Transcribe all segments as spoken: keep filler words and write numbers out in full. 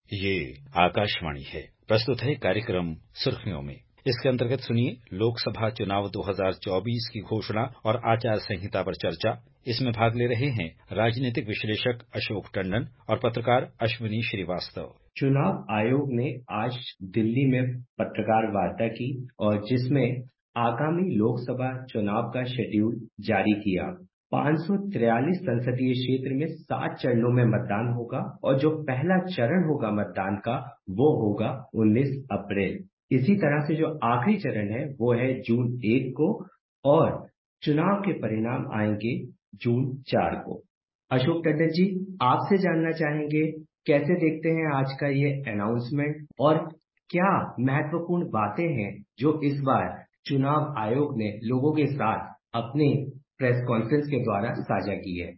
ये आकाशवाणी है। प्रस्तुत है कार्यक्रम सुर्खियों में। इसके अंतर्गत सुनिए लोकसभा चुनाव दो हज़ार चौबीस की घोषणा और आचार संहिता पर चर्चा। इसमें भाग ले रहे हैं राजनीतिक विश्लेषक अशोक टंडन और पत्रकार अश्विनी श्रीवास्तव। चुनाव आयोग ने आज दिल्ली में पत्रकार वार्ता की और जिसमें आगामी लोकसभा चुनाव का शेड्यूल जारी किया। पाँच सौ तिरालीस संसदीय क्षेत्र में सात चरणों में मतदान होगा और जो पहला चरण होगा मतदान का वो होगा उन्नीस अप्रैल। इसी तरह से जो आखिरी चरण है वो है जून एक को और चुनाव के परिणाम आएंगे जून चार को। अशोक टंडन जी, आपसे जानना चाहेंगे कैसे देखते हैं आज का ये अनाउंसमेंट और क्या महत्वपूर्ण बातें हैं जो इस बार चुनाव आयोग ने लोगों के साथ अपने प्रेस कॉन्फ्रेंस के द्वारा साझा की है।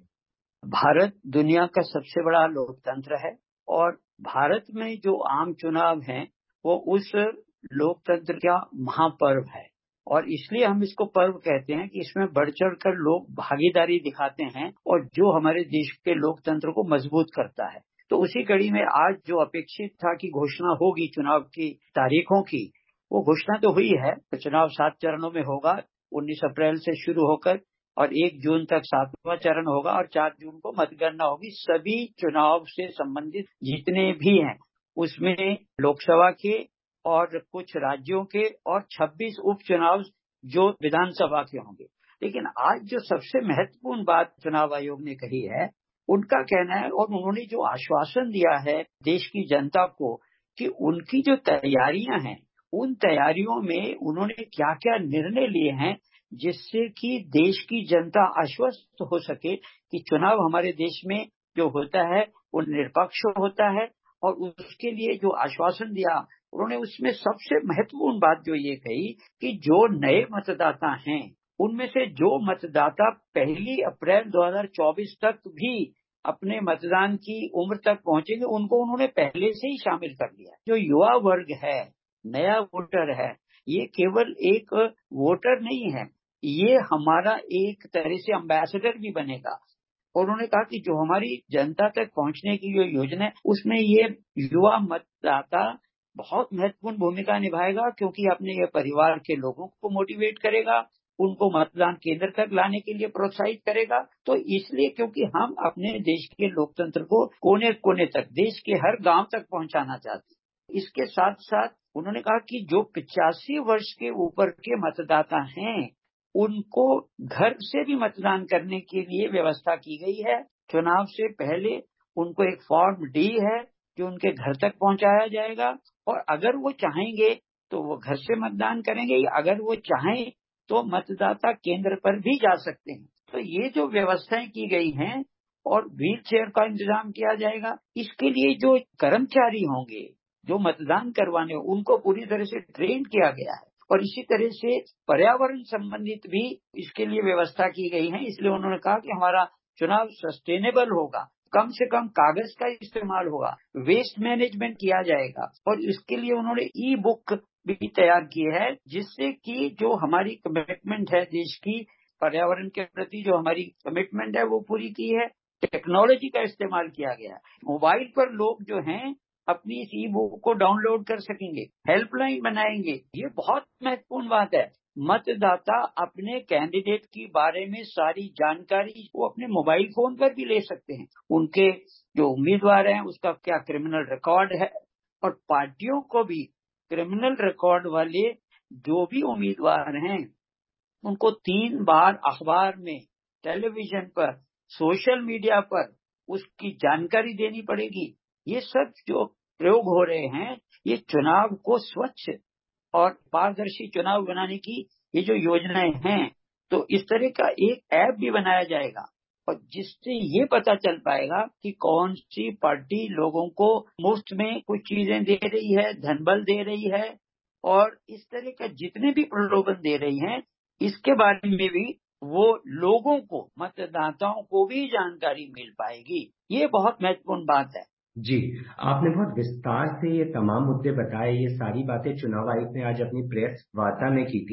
भारत दुनिया का सबसे बड़ा लोकतंत्र है और भारत में जो आम चुनाव हैं वो उस लोकतंत्र का महापर्व है और इसलिए हम इसको पर्व कहते हैं कि इसमें बढ़ चढ़ कर लोग भागीदारी दिखाते हैं और जो हमारे देश के लोकतंत्र को मजबूत करता है। तो उसी कड़ी में आज जो अपेक्षित था कि घोषणा होगी चुनाव की तारीखों की, वो घोषणा तो हुई है। चुनाव सात चरणों में होगा, उन्नीस अप्रैल से शुरू होकर और एक जून तक सातवां चरण होगा और चार जून को मतगणना होगी। सभी चुनाव से संबंधित जितने भी हैं उसमें लोकसभा के और कुछ राज्यों के और छब्बीस उपचुनाव जो विधानसभा के होंगे। लेकिन आज जो सबसे महत्वपूर्ण बात चुनाव आयोग ने कही है, उनका कहना है और उन्होंने जो आश्वासन दिया है देश की जनता को कि उनकी जो तैयारियां हैं उन तैयारियों में उन्होंने क्या क्या निर्णय लिए हैं जिससे कि देश की जनता आश्वस्त हो सके कि चुनाव हमारे देश में जो होता है वो निष्पक्ष होता है। और उसके लिए जो आश्वासन दिया उन्होंने, उसमें सबसे महत्वपूर्ण बात जो ये कही कि जो नए मतदाता हैं उनमें से जो मतदाता पहली अप्रैल दो हज़ार चौबीस तक भी अपने मतदान की उम्र तक पहुंचेंगे उनको उन्होंने पहले से ही शामिल कर लिया। जो युवा वर्ग है, नया वोटर है, ये केवल एक वोटर नहीं है, ये हमारा एक तरह से एम्बेसडर भी बनेगा। और उन्होंने कहा कि जो हमारी जनता तक पहुंचने की जो योजना है उसमें ये युवा मतदाता बहुत महत्वपूर्ण भूमिका निभाएगा क्योंकि अपने ये परिवार के लोगों को मोटिवेट करेगा, उनको मतदान केंद्र तक लाने के लिए प्रोत्साहित करेगा। तो इसलिए क्योंकि हम अपने देश के लोकतंत्र को कोने कोने तक, देश के हर गांव तक पहुंचाना चाहते हैं। इसके साथ साथ उन्होंने कहा कि जो पिचासी वर्ष के ऊपर के मतदाता हैं उनको घर से भी मतदान करने के लिए व्यवस्था की गई है। चुनाव से पहले उनको एक फॉर्म डी है जो उनके घर तक पहुंचाया जाएगा और अगर वो चाहेंगे तो वो घर से मतदान करेंगे, या अगर वो चाहें तो मतदाता केंद्र पर भी जा सकते हैं। तो ये जो व्यवस्थाएं की गई हैं और व्हील चेयर का इंतजाम किया जाएगा। इसके लिए जो कर्मचारी होंगे जो मतदान करवाने, उनको पूरी तरह से ट्रेन किया गया है। और इसी तरह से पर्यावरण संबंधित भी इसके लिए व्यवस्था की गई है। इसलिए उन्होंने कहा कि हमारा चुनाव सस्टेनेबल होगा, कम से कम कागज का इस्तेमाल होगा, वेस्ट मैनेजमेंट किया जाएगा। और इसके लिए उन्होंने ई बुक भी तैयार की है जिससे कि जो हमारी कमिटमेंट है देश की पर्यावरण के प्रति, जो हमारी कमिटमेंट है वो पूरी की है। टेक्नोलॉजी का इस्तेमाल किया गया है। मोबाइल पर लोग जो हैं अपनी इस ई बुक को डाउनलोड कर सकेंगे, हेल्पलाइन बनाएंगे। ये बहुत महत्वपूर्ण बात है। मतदाता अपने कैंडिडेट के बारे में सारी जानकारी वो अपने मोबाइल फोन पर भी ले सकते हैं। उनके जो उम्मीदवार हैं उसका क्या क्रिमिनल रिकॉर्ड है, और पार्टियों को भी क्रिमिनल रिकॉर्ड वाले जो भी उम्मीदवार हैं उनको तीन बार अखबार में, टेलीविजन पर, सोशल मीडिया पर उसकी जानकारी देनी पड़ेगी। ये सब जो प्रयोग हो रहे हैं ये चुनाव को स्वच्छ और पारदर्शी चुनाव बनाने की ये जो योजनाएं हैं, तो इस तरह का एक ऐप भी बनाया जाएगा और जिससे ये पता चल पाएगा कि कौन सी पार्टी लोगों को मुफ्त में कुछ चीजें दे रही है, धनबल दे रही है, और इस तरह का जितने भी प्रलोभन दे रही हैं इसके बारे में भी वो लोगों को, मतदाताओं को भी जानकारी मिल पाएगी। ये बहुत महत्वपूर्ण बात है। जी, आपने बहुत विस्तार से ये तमाम मुद्दे बताए। ये सारी बातें चुनाव आयोग ने आज अपनी प्रेस वार्ता में की थी।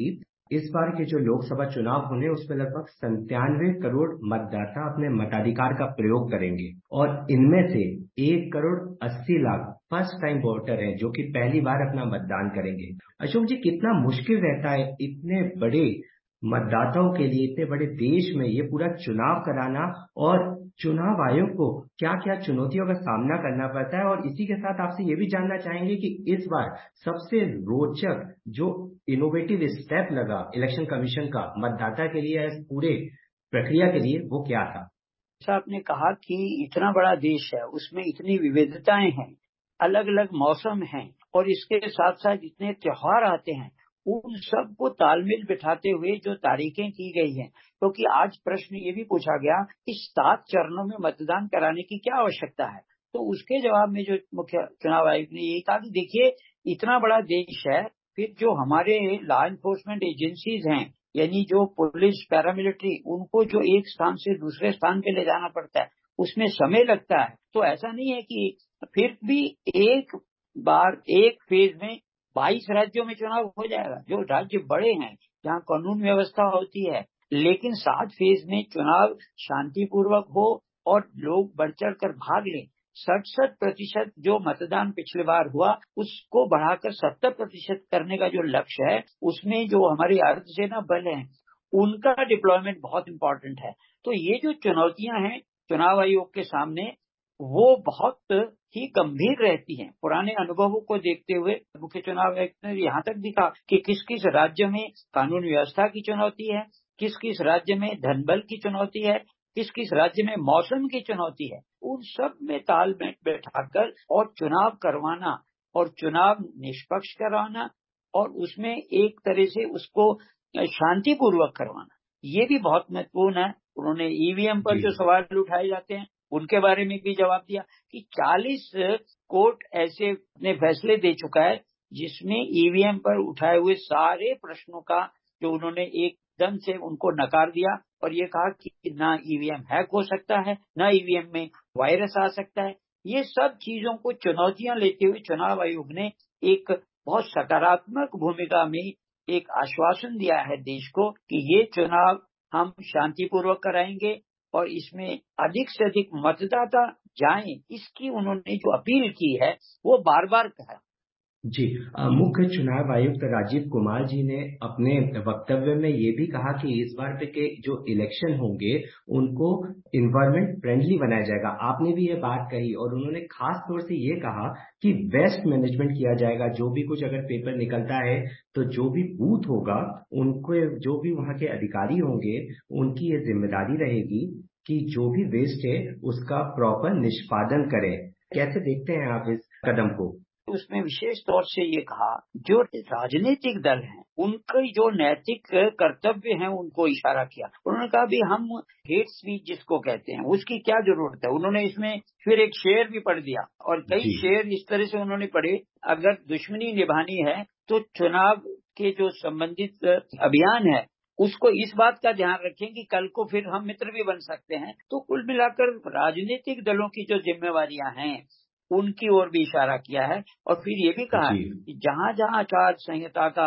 इस बार के जो लोकसभा चुनाव होने उसमें लगभग संतानवे करोड़ मतदाता अपने मताधिकार का प्रयोग करेंगे और इनमें से एक करोड़ अस्सी लाख फर्स्ट टाइम वोटर हैं जो कि पहली बार अपना मतदान करेंगे। अशोक जी, कितना मुश्किल रहता है इतने बड़े मतदाताओं के लिए, इतने बड़े देश में ये पूरा चुनाव कराना, और चुनाव आयोग को क्या क्या चुनौतियों का सामना करना पड़ता है। और इसी के साथ आपसे ये भी जानना चाहेंगे कि इस बार सबसे रोचक जो इनोवेटिव स्टेप लगा इलेक्शन कमीशन का मतदाता के लिए, इस पूरे प्रक्रिया के लिए, वो क्या था? जैसा आपने कहा कि इतना बड़ा देश है, उसमें इतनी विविधताएं हैं, अलग अलग मौसम हैं, और इसके साथ साथ जितने त्योहार आते हैं उन सबको तालमेल बिठाते हुए जो तारीखें की गई हैं, क्योंकि तो आज प्रश्न ये भी पूछा गया कि सात चरणों में मतदान कराने की क्या आवश्यकता है। तो उसके जवाब में जो मुख्य चुनाव आयोग ने ये कहा कि देखिए, इतना बड़ा देश है, फिर जो हमारे लॉ एनफोर्समेंट एजेंसीज हैं, यानी जो पुलिस, पैरामिलिट्री, उनको जो एक स्थान से दूसरे स्थान पे ले जाना पड़ता है, उसमें समय लगता है। तो ऐसा नहीं है कि फिर भी एक बार एक फेज में बाईस राज्यों में चुनाव हो जाएगा, जो राज्य बड़े हैं, जहाँ कानून व्यवस्था होती है, लेकिन सात फेज में चुनाव शांतिपूर्वक हो और लोग बढ़ चढ़ कर भाग लें। सड़सठ प्रतिशत जो मतदान पिछले बार हुआ उसको बढ़ाकर सत्तर प्रतिशत करने का जो लक्ष्य है, उसमें जो हमारे अर्धसेना बल हैं उनका डिप्लॉयमेंट बहुत इंपॉर्टेंट है। तो ये जो चुनौतियां हैं चुनाव आयोग के सामने, वो बहुत ही गंभीर रहती हैं। पुराने अनुभवों को देखते हुए मुख्य चुनाव आयुक्त ने यहाँ तक भी कहा कि किस किस राज्य में कानून व्यवस्था की चुनौती है, किस किस राज्य में धनबल की चुनौती है, किस किस राज्य में मौसम की चुनौती है। उन सब में तालमेल बैठाकर और चुनाव करवाना और चुनाव निष्पक्ष करवाना और उसमें एक तरह से उसको शांतिपूर्वक करवाना, ये भी बहुत महत्वपूर्ण है। उन्होंने ईवीएम पर जो सवाल उठाए जाते हैं उनके बारे में भी जवाब दिया कि चालीस कोर्ट ऐसे अपने फैसले दे चुका है जिसमें ईवीएम पर उठाए हुए सारे प्रश्नों का जो उन्होंने एकदम से उनको नकार दिया और ये कहा कि ना ईवीएम हैक हो सकता है, ना ईवीएम में वायरस आ सकता है। ये सब चीजों को चुनौतियां लेते हुए चुनाव आयोग ने एक बहुत सकारात्मक भूमिका में एक आश्वासन दिया है देश को कि ये चुनाव हम शांतिपूर्वक कराएंगे और इसमें अधिक से अधिक मतदाता जाएं, इसकी उन्होंने जो अपील की है वो बार बार कहा। जी, मुख्य चुनाव आयुक्त राजीव कुमार जी ने अपने वक्तव्य में ये भी कहा कि इस बार के जो इलेक्शन होंगे उनको इन्वायरमेंट फ्रेंडली बनाया जाएगा। आपने भी ये बात कही और उन्होंने खास तौर से ये कहा कि वेस्ट मैनेजमेंट किया जाएगा। जो भी कुछ अगर पेपर निकलता है तो जो भी बूथ होगा उनको, जो भी वहाँ के अधिकारी होंगे उनकी ये जिम्मेदारी रहेगी कि जो भी वेस्ट है उसका प्रॉपर निष्पादन करें। कैसे देखते हैं आप इस कदम को? उसमें विशेष तौर से ये कहा जो राजनीतिक दल हैं उनके जो नैतिक कर्तव्य हैं उनको इशारा किया। उन्होंने कहा भी हम हेट स्पीच जिसको कहते हैं उसकी क्या जरूरत है। उन्होंने इसमें फिर एक शेर भी पढ़ दिया और कई शेर इस तरह से उन्होंने पढ़े, अगर दुश्मनी निभानी है तो चुनाव के जो संबंधित अभियान है उसको इस बात का ध्यान रखें कि कल को फिर हम मित्र भी बन सकते हैं। तो कुल मिलाकर राजनीतिक दलों की जो जिम्मेवारियां हैं उनकी ओर भी इशारा किया है और फिर ये भी कहा कि जहां जहां आचार संहिता का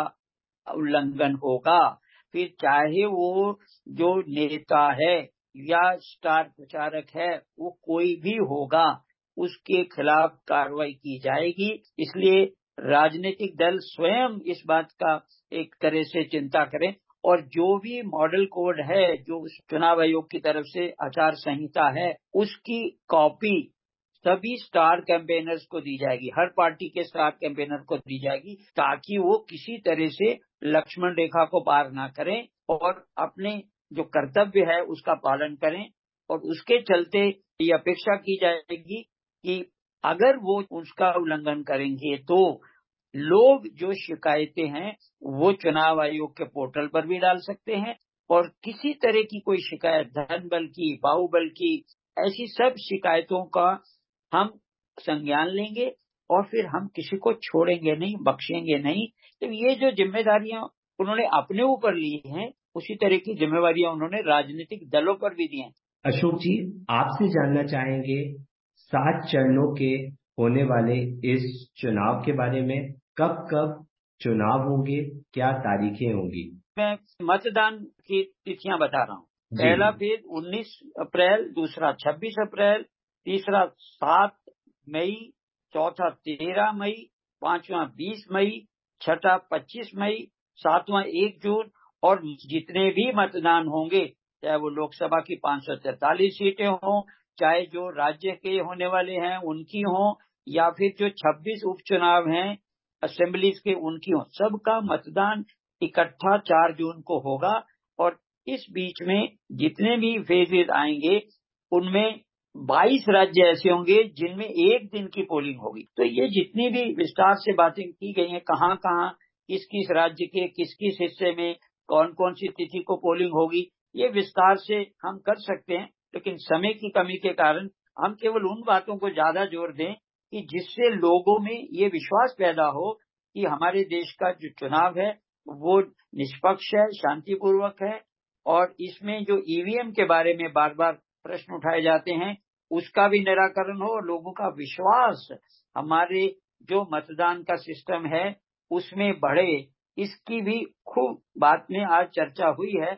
उल्लंघन होगा, फिर चाहे वो जो नेता है या स्टार प्रचारक है वो कोई भी होगा, उसके खिलाफ कार्रवाई की जाएगी। इसलिए राजनीतिक दल स्वयं इस बात का एक तरह से चिंता करें और जो भी मॉडल कोड है जो चुनाव आयोग की तरफ से आचार संहिता है उसकी कॉपी सभी स्टार कैंपेनर्स को दी जाएगी, हर पार्टी के स्टार कैंपेनर को दी जाएगी ताकि वो किसी तरह से लक्ष्मण रेखा को पार ना करें और अपने जो कर्तव्य है उसका पालन करें। और उसके चलते ये अपेक्षा की जाएगी कि अगर वो उसका उल्लंघन करेंगे तो लोग जो शिकायतें हैं वो चुनाव आयोग के पोर्टल पर भी डाल सकते हैं और किसी तरह की कोई शिकायत धन बल की, बाहुबल की, ऐसी सब शिकायतों का हम संज्ञान लेंगे और फिर हम किसी को छोड़ेंगे नहीं, बख्शेंगे नहीं। तो ये जो जिम्मेदारियां उन्होंने अपने ऊपर ली हैं उसी तरह की जिम्मेवारियां उन्होंने राजनीतिक दलों पर भी दी हैं। अशोक जी, आपसे जानना चाहेंगे सात चरणों के होने वाले इस चुनाव के बारे में। कब कब चुनाव होंगे, क्या तारीखें होंगी? मैं मतदान की तिथियां बता रहा हूँ। पहला फेज उन्नीस अप्रैल, दूसरा छब्बीस अप्रैल, तीसरा सात मई, चौथा तेरह मई, पांचवा बीस मई, छठा पच्चीस मई, सातवां एक जून। और जितने भी मतदान होंगे, चाहे वो लोकसभा की पांच सौ तैतालीस सीटें हों, चाहे जो राज्य के होने वाले हैं उनकी हों, या फिर जो छब्बीस उपचुनाव हैं असेंबलीज के उनकी हों, सबका मतदान इकट्ठा चार जून को होगा। और इस बीच में जितने भी फेजेज आएंगे उनमें बाईस राज्य ऐसे होंगे जिनमें एक दिन की पोलिंग होगी। तो ये जितनी भी विस्तार से बातें की गई हैं, कहाँ कहाँ किस किस राज्य के किस किस हिस्से में कौन कौन सी तिथि को पोलिंग होगी, ये विस्तार से हम कर सकते हैं, लेकिन समय की कमी के कारण हम केवल उन बातों को ज्यादा जोर दें कि जिससे लोगों में ये विश्वास पैदा हो कि हमारे देश का जो चुनाव है वो निष्पक्ष है, शांतिपूर्वक है। और इसमें जो ईवीएम के बारे में बार बार प्रश्न उठाए जाते हैं उसका भी निराकरण हो और लोगों का विश्वास हमारे जो मतदान का सिस्टम है उसमें बढ़े, इसकी भी खूब बात में आज चर्चा हुई है।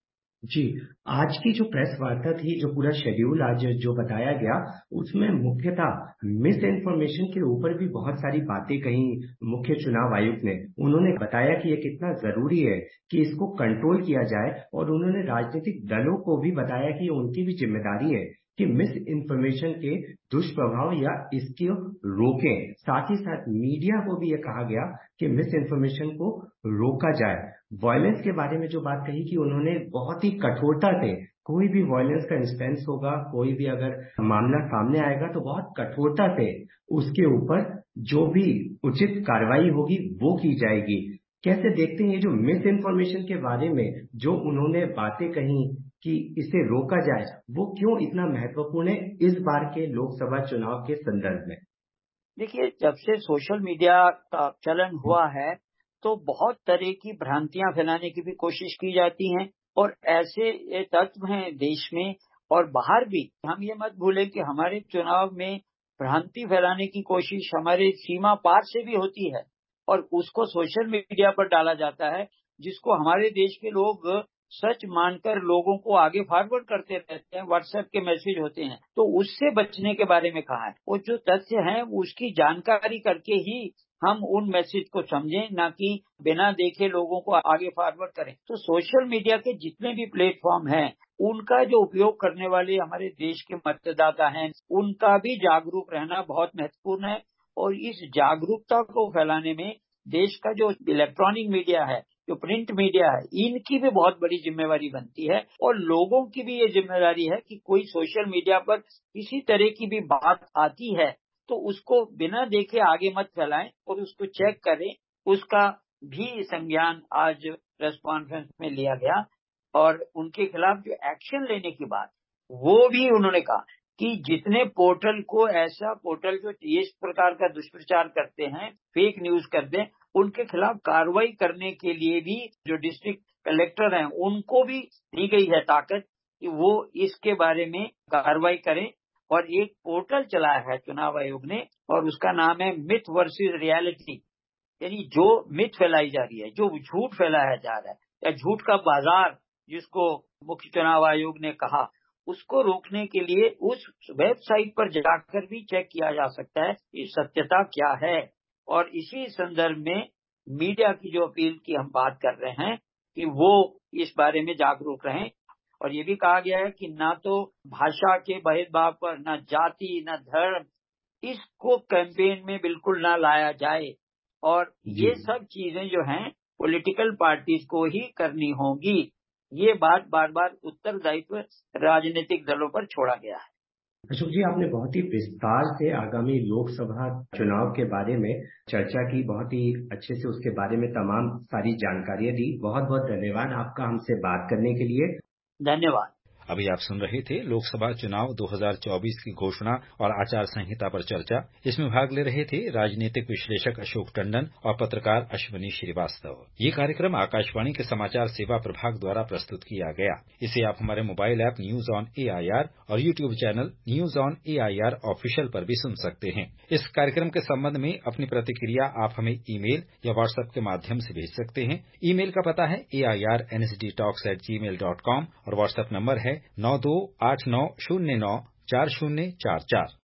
जी, आज की जो प्रेस वार्ता थी, जो पूरा शेड्यूल आज जो बताया गया, उसमें मुख्यतः मिस इन्फॉर्मेशन के ऊपर भी बहुत सारी बातें कही मुख्य चुनाव आयुक्त ने। उन्होंने बताया कि ये कितना जरूरी है कि इसको कंट्रोल किया जाए, और उन्होंने राजनीतिक दलों को भी बताया कि उनकी भी जिम्मेदारी है कि मिस इन्फॉर्मेशन के दुष्प्रभाव या इसकी रोकें। साथ ही साथ मीडिया को भी ये कहा गया कि मिस इन्फॉर्मेशन को रोका जाए। वायलेंस के बारे में जो बात कही कि उन्होंने बहुत ही कठोरता से, कोई भी वायलेंस का इंस्टेंस होगा, कोई भी अगर मामला सामने आएगा तो बहुत कठोरता से उसके ऊपर जो भी उचित कार्रवाई होगी वो की जाएगी। कैसे देखते हैं ये जो मिस इन्फॉर्मेशन के बारे में जो उन्होंने बातें कही कि इसे रोका जाए, वो क्यों इतना महत्वपूर्ण है इस बार के लोकसभा चुनाव के संदर्भ में? देखिए, जब से सोशल मीडिया का चलन हुआ है तो बहुत तरह की भ्रांतियां फैलाने की भी कोशिश की जाती हैं, और ऐसे तत्व हैं देश में और बाहर भी। हम ये मत भूलें कि हमारे चुनाव में भ्रांति फैलाने की कोशिश हमारे सीमा पार से भी होती है, और उसको सोशल मीडिया पर डाला जाता है, जिसको हमारे देश के लोग सच मानकर लोगों को आगे फॉरवर्ड करते रहते हैं। व्हाट्सएप के मैसेज होते हैं, तो उससे बचने के बारे में कहा है। वो जो तथ्य हैं उसकी जानकारी करके ही हम उन मैसेज को समझें, ना कि बिना देखे लोगों को आगे फॉरवर्ड करें। तो सोशल मीडिया के जितने भी प्लेटफॉर्म हैं उनका जो उपयोग करने वाले हमारे देश के मतदाता हैं उनका भी जागरूक रहना बहुत महत्वपूर्ण है। और इस जागरूकता को फैलाने में देश का जो इलेक्ट्रॉनिक मीडिया है, जो प्रिंट मीडिया है, इनकी भी बहुत बड़ी जिम्मेवारी बनती है। और लोगों की भी ये जिम्मेदारी है कि कोई सोशल मीडिया पर किसी तरह की भी बात आती है तो उसको बिना देखे आगे मत फैलाएं और उसको चेक करें। उसका भी संज्ञान आज प्रेस कॉन्फ्रेंस में लिया गया, और उनके खिलाफ जो एक्शन लेने की बात वो भी उन्होंने कहा कि जितने पोर्टल को, ऐसा पोर्टल जो इस प्रकार का दुष्प्रचार करते हैं, फेक न्यूज करते हैं, उनके खिलाफ कार्रवाई करने के लिए भी जो डिस्ट्रिक्ट कलेक्टर हैं उनको भी दी गई है ताकत कि वो इसके बारे में कार्रवाई करें। और एक पोर्टल चलाया है चुनाव आयोग ने, और उसका नाम है मिथ वर्सेस रियलिटी, यानी जो मिथ फैलाई जा रही है, जो झूठ फैलाया जा रहा है, या झूठ का बाजार जिसको मुख्य चुनाव आयोग ने कहा, उसको रोकने के लिए उस वेबसाइट पर जाकर भी चेक किया जा सकता है कि सत्यता क्या है। और इसी संदर्भ में मीडिया की जो अपील की हम बात कर रहे हैं कि वो इस बारे में जागरूक रहें। और ये भी कहा गया है कि ना तो भाषा के भेदभाव पर, ना जाति, ना धर्म, इसको कैंपेन में बिल्कुल ना लाया जाए। और ये सब चीजें जो हैं पॉलिटिकल पार्टीज को ही करनी होंगी। ये बात बार बार उत्तरदायित्व राजनीतिक दलों पर छोड़ा गया है। अशोक जी, आपने बहुत ही विस्तार से आगामी लोकसभा चुनाव के बारे में चर्चा की, बहुत ही अच्छे से उसके बारे में तमाम सारी जानकारियां दी। बहुत बहुत धन्यवाद आपका हमसे बात करने के लिए। धन्यवाद। अभी आप सुन रहे थे लोकसभा चुनाव दो हज़ार चौबीस की घोषणा और आचार संहिता पर चर्चा। इसमें भाग ले रहे थे राजनीतिक विश्लेषक अशोक टंडन और पत्रकार अश्वनी श्रीवास्तव। ये कार्यक्रम आकाशवाणी के समाचार सेवा प्रभाग द्वारा प्रस्तुत किया गया। इसे आप हमारे mobile app news on AIR और YouTube channel news on AIR official पर भी सुन सकते हैं। इस कार्यक्रम के संबंध में अपनी प्रतिक्रिया आप हमें ईमेल या व्हाट्सएप के माध्यम से भेज सकते हैं। ईमेल का पता है A I R N S D talks at Gmail dot com और व्हाट्सएप नंबर है नौ दो आठ नौ शून्य नौ चार शून्य चार चार।